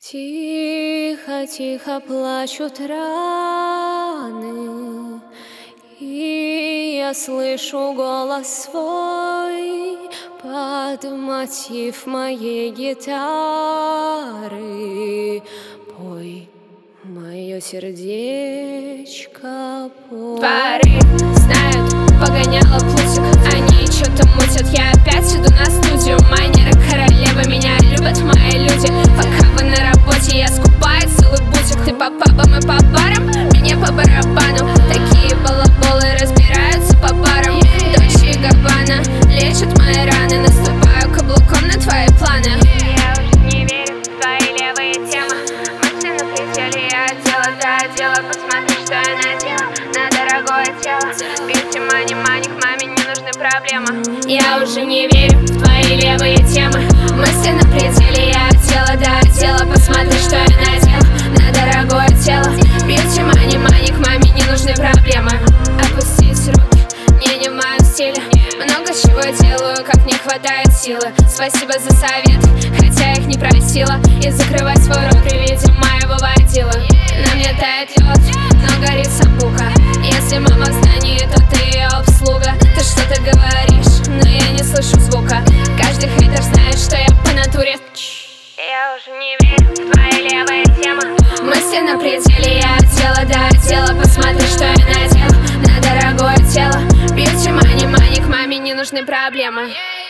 Тихо-тихо плачут раны, и я слышу голос свой под мотив моей гитары. Пой, мое сердечко, пой. Дворы знают, погоняла путик, они что-то мутят. Я опять иду на студию, манеры королевы, меня любят мои люди. Пока вы на работе, я скупаю целый бутик. Ты по пабам и по барам, мне по барабану. Такие балаболы разбираются по парам. Дольче и Габбана лечат мои раны, наступаю каблуком на твои планы. Я уже не верю в твои левые темы, мысли на пределе, я дело до дела. Посмотри, что я надела на дорогое тело. Бьюти, мани, мани, к маме не нужны проблемы. Я уже не верю в твои левые темы, мысли на пределе, я дело до дела. Посмотри, что я надела на дорогое тело. Бьюти, мани, мани, к маме не нужны проблемы. Опустить руки, мне не в моем стиле. Много чего делаю, как не хватает силы. Спасибо за совет, хотя их не просила. И закрывать свой рот при виде моего водила. На мне тает лед, но горит самбука. Если мама в здании, то ты ее обслуга. Ты что-то говоришь, но я не слышу звука. Каждый хейтер знает, что я по натуре. Я уже не верю в твои левые темы, мысли на пределе, я дело до дела. Посмотри, что я надела на дорогое тело. Бьюти, мани, мани, к маме не нужны проблемы.